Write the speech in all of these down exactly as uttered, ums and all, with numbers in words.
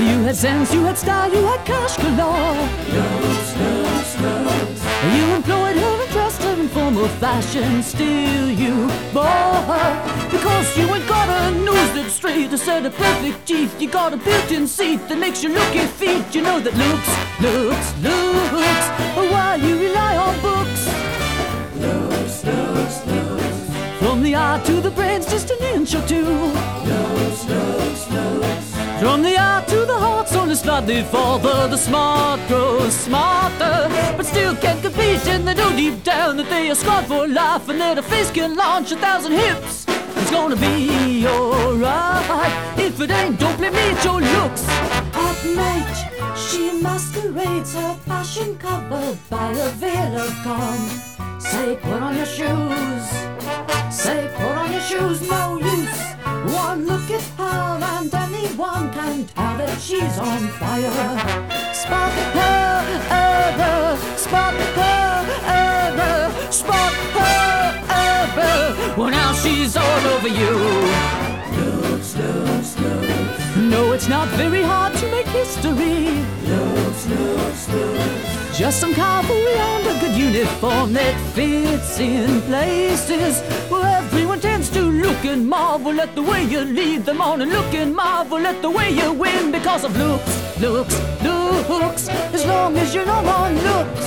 You had sense, you had style, you had cash galore. Looks, looks, looks. You employed her and dressed her in formal fashion. Still you bore her because you ain't got a nose that's straight, a set of perfect teeth. You got a built-in seat that makes you look your feet. You know that looks, looks, looks are why you rely on books. Looks, looks, looks. From the eye to the brain's just an inch or two. Looks, looks, looks. From the eye to the heart's only slightly farther. The smart grows smarter, but still can't compete. And they know deep down that they are scarred for life, and that a face can launch a thousand hips. It's gonna be alright. If it ain't, don't blame me, it's your looks. At night, she masquerades, her passion covered by a veil of calm. Say, put on your shoes. Say, put on your shoes, no use. One look at her and anyone can tell that she's on fire. Spot her ever, spot her ever, spot her ever. Well, now she's all over you. Looks, looks, looks. No, it's not very hard to make history. Looks, looks, looks. Just some cavalry and a good uniform that fits in places where everyone tends to look and marvel at the way you lead them on, and look and marvel at the way you win because of looks, looks, looks. As long as you're not on looks.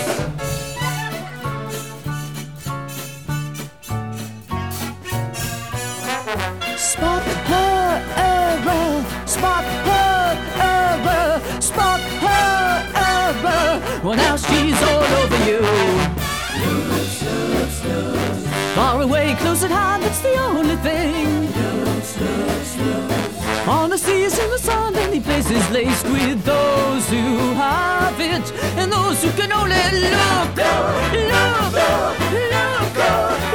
Spot her ever, spot her ever, spot her ever. Well, now she's all over you. Looks, looks, looks. Far away, close at hand, it's the only thing. Looks, looks, looks. On the seas, in the sun, any places laced with those who have it, and those who can only look, look, look, look.